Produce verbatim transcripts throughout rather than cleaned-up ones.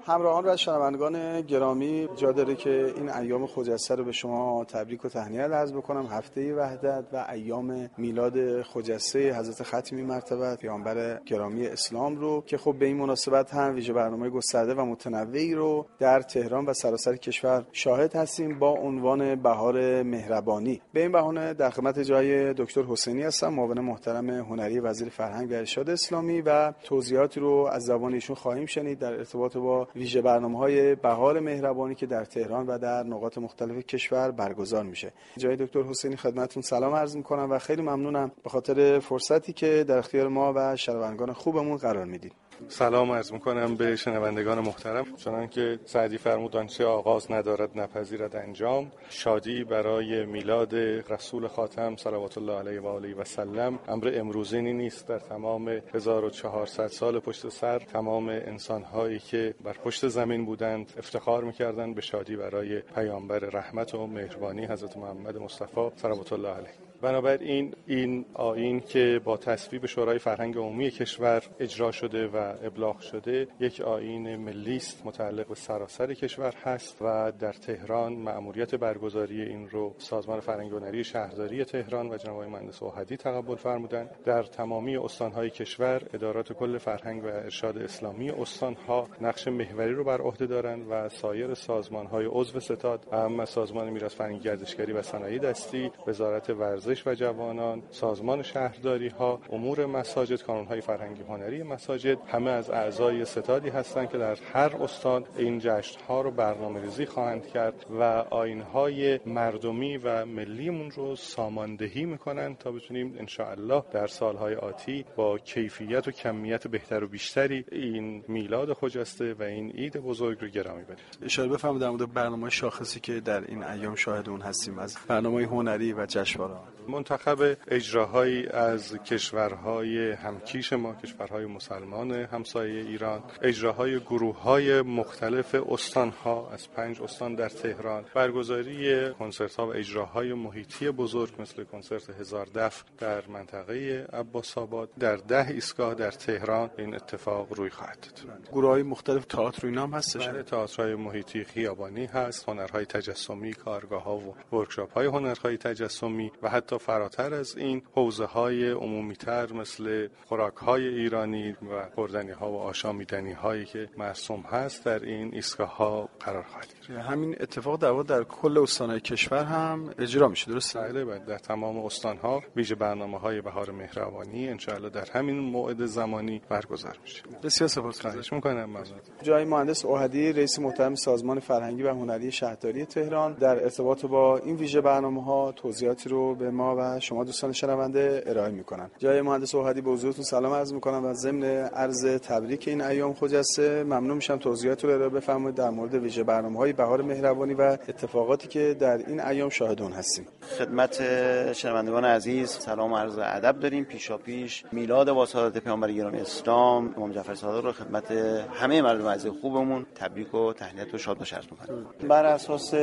همراهان و شنوندگان گرامی، جا داره که این ایام خجسته رو به شما تبریک و تهنیت عرض بکنم. هفته وحدت و ایام میلاد خجسته حضرت ختمی مرتبه پیامبر گرامی اسلام رو که خب به این مناسبت هم ویژه برنامه گسترده و متنوعی رو در تهران و سراسر کشور شاهد هستیم با عنوان بهار مهربانی. به این بهانه در خدمت جای دکتر حسینی هستم، معاون محترم هنری وزیر فرهنگ و ارشاد اسلامی، و توضیحاتی رو از زبان ایشون خواهیم شنید در ارتباط با ویژه برنامه‌های بهار مهربانی که در تهران و در نقاط مختلف کشور برگزار میشه. جای دکتر حسینی خدمتتون سلام عرض می‌کنم و خیلی ممنونم به خاطر فرصتی که در اختیار ما و شنوندگان خوبمون قرار میدید. سلام عرض میکنم به شنوندگان محترم. چنان که سعدی فرمودند چه آغاز ندارد نپذیرد انجام. شادی برای میلاد رسول خاتم صلوات الله علیه و آله و سلم امر امروزینی نیست. در تمام هزار و چهارصد سال پشت سر تمام انسان‌هایی که بر پشت زمین بودند افتخار می‌کردند به شادی برای پیامبر رحمت و مهربانی حضرت محمد مصطفی صلوات الله علیه. بنابراین این آیین که با تصویب شورای فرهنگ عمومی کشور اجرا شده و ابلاغ شده یک آیین ملی است، متعلق به سراسر کشور هست و در تهران مأموریت برگزاری این رو سازمان فرهنگ و هنری شهرداری تهران و جناب آقای مهندس اوحدی تقبل فرمودند. در تمامی استان‌های کشور ادارات کل فرهنگ و ارشاد اسلامی استان‌ها نقش محوری رو بر عهده دارند و سایر سازمان‌های عضو ستاد، اما سازمان میراث فرهنگی گردشگری و صنایع دستی، وزارت ورزش و جوانان، سازمان شهرداری ها، امور مساجد، کانون‌های فرهنگی هنری مساجد، همه از اعضای ستادی هستند که در هر استان این جشن‌ها رو برنامه‌ریزی خواهند کرد و آیین‌های مردمی و ملیمون رو ساماندهی می‌کنند تا بتونیم ان شاء الله در سال‌های آتی با کیفیت و کمیت بهتر و بیشتری این میلاد خجسته و این عید بزرگ رو گرامی بدیم. اشاره بفرمایید در مورد برنامه شاخصی که در این ایام شاهد اون هستیم از برنامه هنری و جشنواره‌ها. منتخب اجراهایی از کشورهای همکیش ما، کشورهای مسلمان همسایه ایران، اجراهای گروه‌های مختلف استان‌ها از پنج استان در تهران، برگزاری کنسرت‌ها و اجراهای محیطی بزرگ مثل کنسرت هزار دف در منطقه عباس‌آباد، در ده ایستگاه در تهران این اتفاق روی خواهد داد. گروه‌های مختلف تئاتر و اینا هم هستش. بله، تئاترهای محیطی خیابانی هست، هنرهای تجسمی، کارگاه‌ها و ورکشاپ‌های هنرهای تجسمی و حتی فراتر از این حوزه‌های عمومی‌تر مثل خوراک‌های ایرانی و خوردنی‌ها و آشامیدنی‌هایی که مرسوم هست در این ایستگاه‌ها قرار خواهد گرفت. همین اتفاق در واقع در کل استان‌های کشور هم اجرا میشه، درسته؟ بله بله، در تمام استان‌ها ویژه برنامه‌های بهار مهربانی ان شاء الله در همین موعد زمانی برگزار میشه. بسیار سپاسگزارم. خواهش می‌کنم. ممنون. جای مهندس اوحدی، رئیس محترم سازمان فرهنگی و هنری شهرداری تهران، در ارتباط با این ویژه برنامه‌ها توضیحاتی رو به ما و شما دوستان شنونده ارائه میکنن. جای مهندس اوحدی به حضورتون سلام عرض میکنم و ضمن عرض تبریک این ایام خجسته ممنون میشم توضیحات رو ارائه بفرمایید در مورد ویژه برنامه‌های بهار مهربانی و اتفاقاتی که در این ایام شاهد اون هستیم. خدمت شنوندگان عزیز سلام و عرض ادب داریم. پیشاپیش میلاد با سعادت پیامبر گرامی اسلام امام جعفر صادق رو خدمت همه مردم عزیز خوبمون تبریک و تهنیت و شادباش عرض میکنم. بر اساس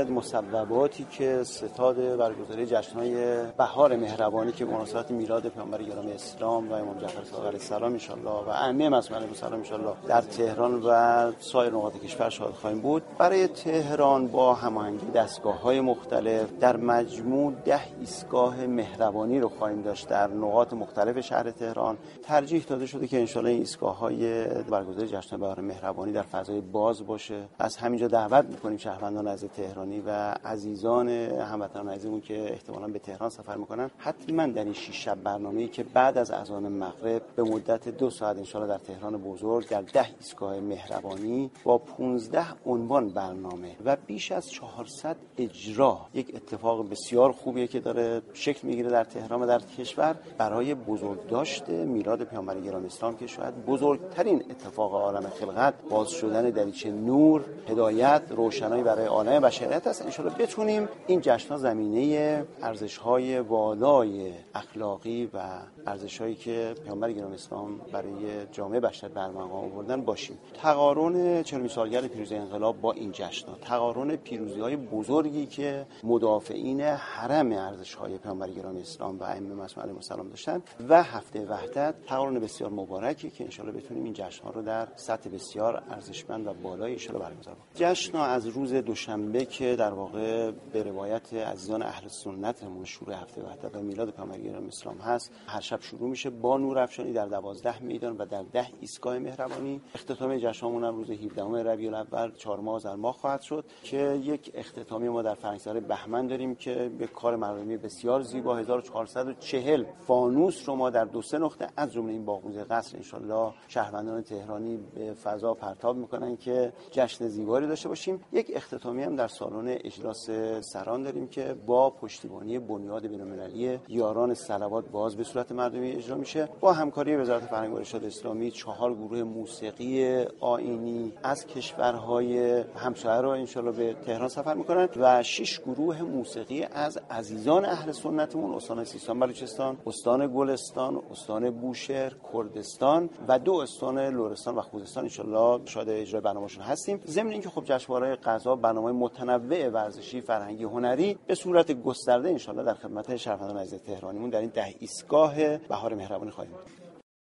مصوباتی که ستاد برگزاری جشن‌های بهار مهربانی که مناسبت میلاد پیامبر گرامی اسلام و امام جعفر صادق علیه السلام ان شاء الله و ائمه معصومین علیهم السلام ان شاء الله در تهران و سایر نقاط کشور شاهد خواهیم بود. برای تهران با هماهنگی دستگاه‌های مختلف در مجموع ده ایستگاه مهربانی رو خواهیم داشت در نقاط مختلف شهر تهران. ترجیح داده شده که ان شاء الله این ایستگاه‌های برگزاری جشن بهار مهربانی در فضای باز باشه. از همینجا دعوت می‌کنیم شهروندان عزیز تهرانی و عزیزان هموطنان عزیزمون که احتمالاً به تهران سفر می‌کنن حتما در این شش شب برنامه‌ای که بعد از اذان مغرب به مدت دو ساعت ان شاء الله در تهران بزرگ در ده ایستگاه مهربانی با پانزده عنوان برنامه و بیش از چهارصد اجرا، یک اتفاق بسیار خوبیه که داره شکل میگیره در تهران و در کشور برای بزرگداشت میلاد پیامبر گرامی اسلام که شاید بزرگترین اتفاق عالم خلقت، باز شدن دریچه نور، هدایت، روشنایی برای عالم بشریت است. ان شاء الله بتونیم این جشن‌ها زمینه ارزش‌های ارزش‌های والای اخلاقی و ارزش‌هایی که پیامبر گرامی اسلام برای جامعه بشر برمغان آوردن باشیم. تقارن چهلمین سالگرد پیروزی انقلاب با این جشن‌ها، تقارن پیروزی‌های بزرگی که مدافعین حرم ارزش‌های پیامبر گرامی اسلام و ائمه معصومین علیهم السلام داشتن و هفته وحدت، تقارن بسیار مبارکی که انشالله بتونیم این جشن‌ها رو در سطح بسیار ارزشمند و بالای انشالله برگزار کنیم. جشن‌ها از روز دوشنبه که در واقع به روایت عزیزان اهل سنتمون شروع هفته وحدت و میلاد پیامبر گرامی اسلام هست، هر شب شروع میشه با نورافشانی در دوازده میدان و در ده ایستگاه مهربانی. اختتام جشنمون هم روز هفدهم ربیع الاول چهار ماه آذر ماه خواهد شد که یک اختتامی ما در فرنگسرای بهمن داریم که به کار مردمی بسیار زیبا هزار و چهارصد و چهل فانوس رو ما در دو سه نقطه از جمله این باغ‌موزه قصر ان شاءالله شهروندان تهرانی به فضا پرتاب میکنن که جشن زیبایی داشته باشیم. یک اختتامی هم در سالن اجلاس سران داریم که با پشتیبانی بنیاد بین‌المللی یاران صلوات باز به صورت مردمی اجرا میشه. با همکاری وزارت فرهنگ و ارشاد اسلامی چهار گروه موسیقی آیینی از کشورهای همسایه رو ان شاءالله به تهران سفر میکنن و شش گروه موسیقی از عزیزان اهل سنتمون استان سیستان بلوچستان، استان گلستان، استان بوشهر، کردستان و دو استان لرستان و خوزستان ان شاءالله شاهد اجرای برنامه‌شون هستیم. ضمن اینکه خب جشنواره غذا، برنامه متنوع ورزشی، فرهنگی، هنری به صورت گسترده ان شاءالله در خدمت شهروندان عزیز تهرانیمون در این ده ایستگاه بهار مهربانی خواهیم بود.